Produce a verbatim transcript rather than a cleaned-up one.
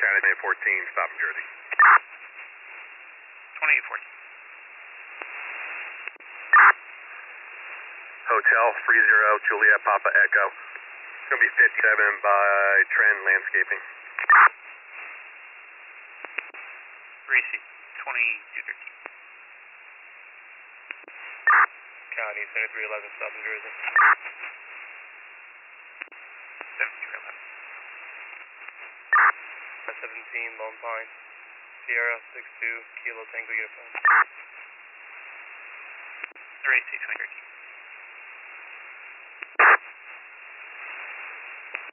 County fourteen, stop in Jersey. twenty-eight fourteen. Hotel three zero Juliet Papa Echo. It's going to be fifty-seven by Trend Landscaping. three C, twenty-two thirteen. County seventy-three eleven, stop in Jersey. seventy-three eleven. seventeen, Lone Pine. Sierra six two, Kilo Tango Uniform. three C, twenty thirteen.